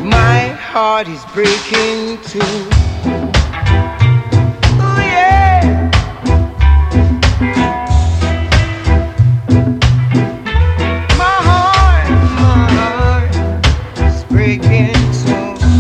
My heart is breaking too. Ooh, yeah. My heart is breaking too.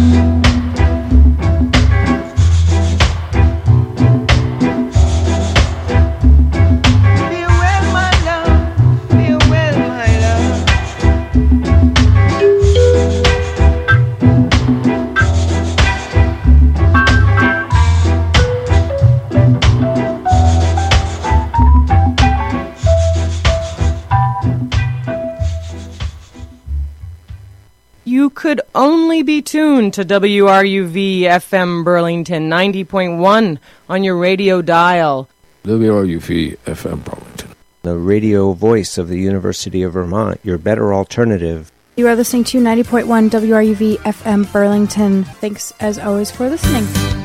You could only be tuned to WRUV FM Burlington 90.1 on your radio dial. WRUV FM Burlington, the radio voice of the University of Vermont, your better alternative. You are listening to 90.1 WRUV FM Burlington. Thanks as always for listening.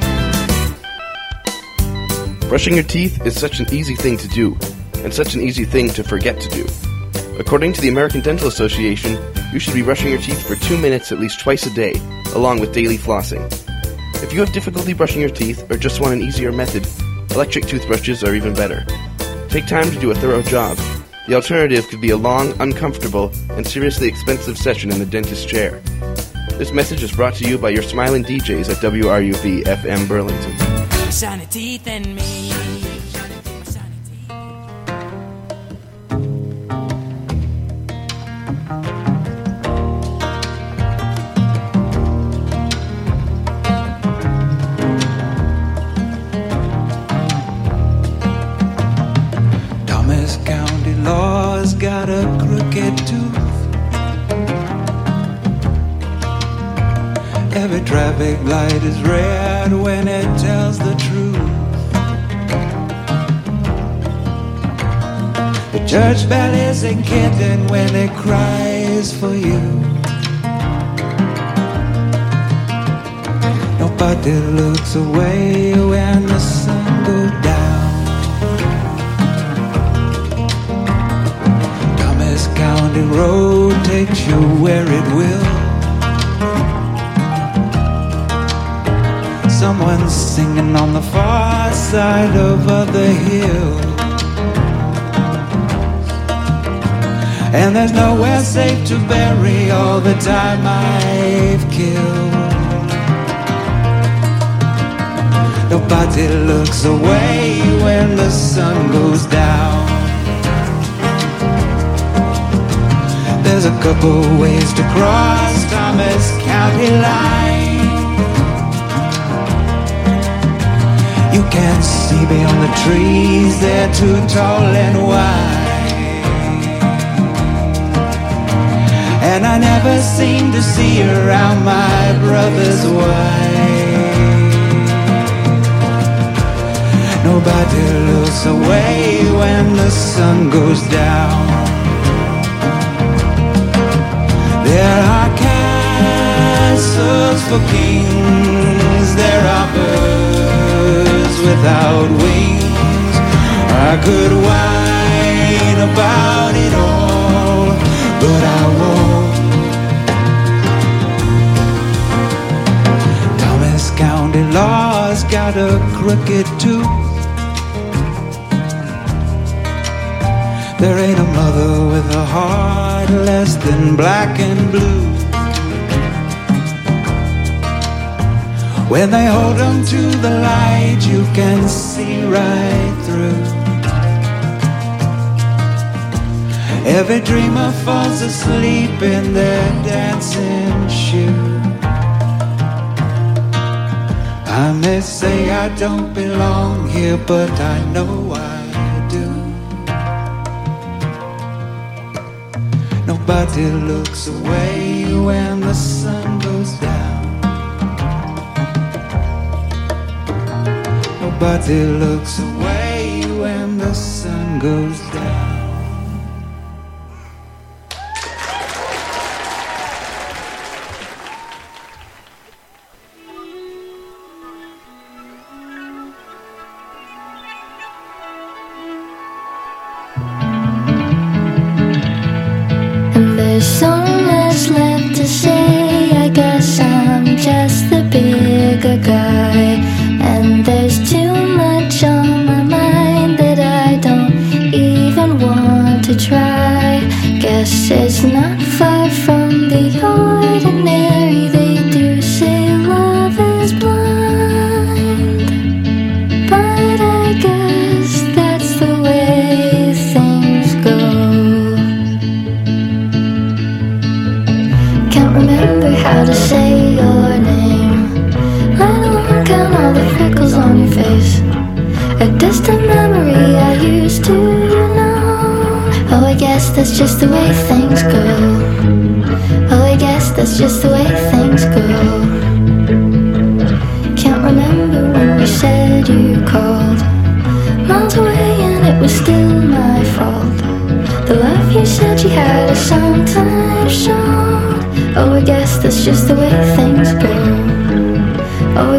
Brushing your teeth is such an easy thing to do, and such an easy thing to forget to do. According to the American Dental Association, you should be brushing your teeth for 2 minutes at least twice a day, along with daily flossing. If you have difficulty brushing your teeth or just want an easier method, electric toothbrushes are even better. Take time to do a thorough job. The alternative could be a long, uncomfortable, and seriously expensive session in the dentist's chair. This message is brought to you by your smiling DJs at WRUV FM Burlington. Shiny teeth and me. Got a crooked tooth. Every traffic light is red when it tells the truth. The church bell is a kitten when it cries for you. Nobody looks away when the sun goes down. County road takes you where it will. Someone's singing on the far side over the hill, and there's nowhere safe to bury all the time I've killed. Nobody looks away when the sun goes down. There's a couple ways to cross Thomas County line. You can't see beyond the trees, they're too tall and wide. And I never seem to see around my brother's wife. Nobody looks away when the sun goes down. There are castles for kings, there are birds without wings. I could whine about it all, but I won't. Thomas County law's got a crooked tooth. There ain't a mother with a heart less than black and blue. When they hold them to the light, you can see right through. Every dreamer falls asleep in their dancing shoe. I may say I don't belong here, but I know I do. Nobody looks away when the sun goes down. Nobody looks away when the sun goes down. And there's so much left to say, I guess I'm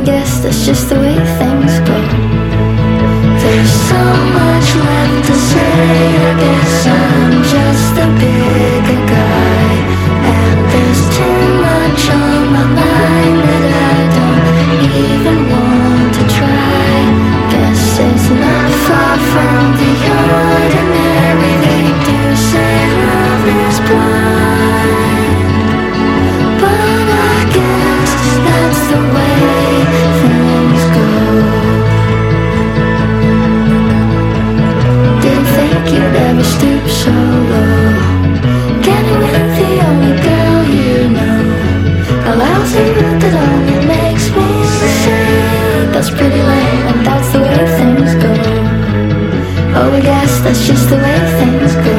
guess that's just the way things go. There's so much left to say, I guess I'm just a bigger guy. And there's too much on my mind that I don't even want to try. Guess it's not far from the ordinary. They do say love is blind, but I guess that's the way things go. Didn't think you'd ever stoop so low, getting with the only girl you know. A lousy route that only makes me say that's pretty lame, and that's the way things go. Oh, I guess that's just the way things go.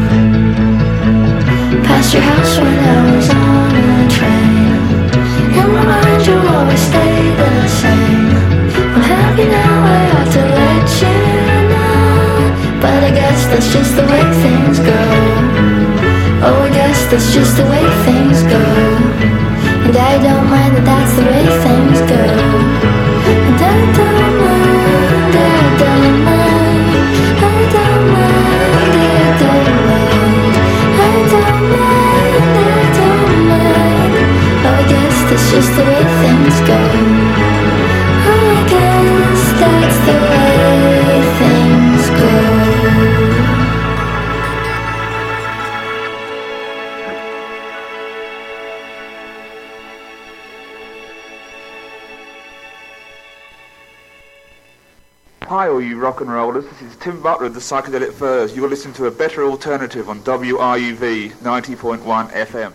Past your house when I was on a train. In my mind you'll always stay the same. I'm happy now, I ought to let you know, but I guess that's just the way things go. Oh, I guess that's just the way things go. And I don't mind that that's the way things go. And I don't mind, I don't mind, I don't mind, I don't mind, I don't mind, I don't mind. Oh, I guess that's just the way things go. Oh, I guess that's the way things go. Hi all you rock and rollers, this is Tim Butler of the Psychedelic Furs. You are listening to a better alternative on WRUV 90.1 FM.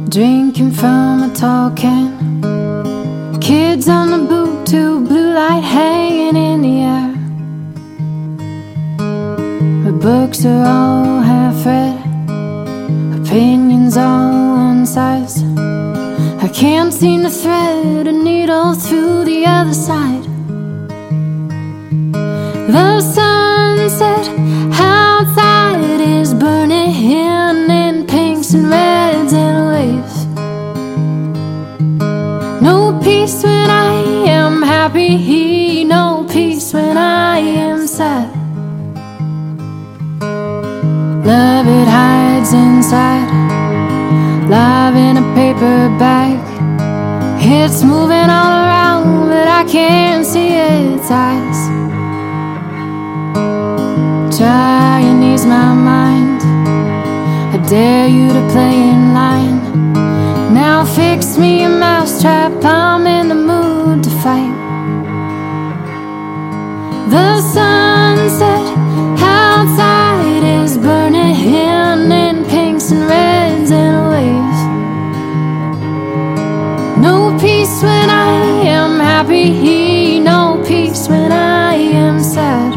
drinking from a tall can. Kids on the boob tube, blue light hanging in the air. The books are all half read, opinions all one size. I can't seem to thread a needle through the other side. The sunset outside is burning in pinks and reds and waves. No peace when I am happy, no peace when I am sad. Love, it hides inside, love in a paper bag. It's moving all around, but I can't see its eyes. Try and ease my mind, I dare you to play in line. Now fix me a mousetrap, I'm in the mood to fight. The sunset outside is burning in pinks and reds and waves. No peace when I am happy, no peace when I am sad.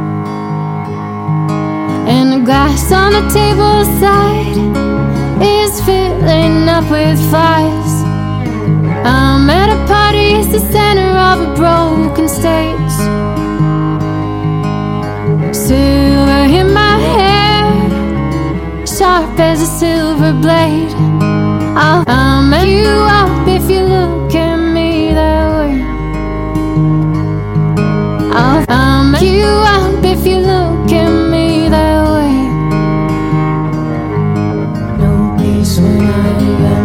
And the glass on the table side is filling up with flies. I'm at a party, it's the center of a broken stage. Silver in my hair, sharp as a silver blade. I'll make you up if you look at me that way. I'll make you up if you look at me that way. No peace when I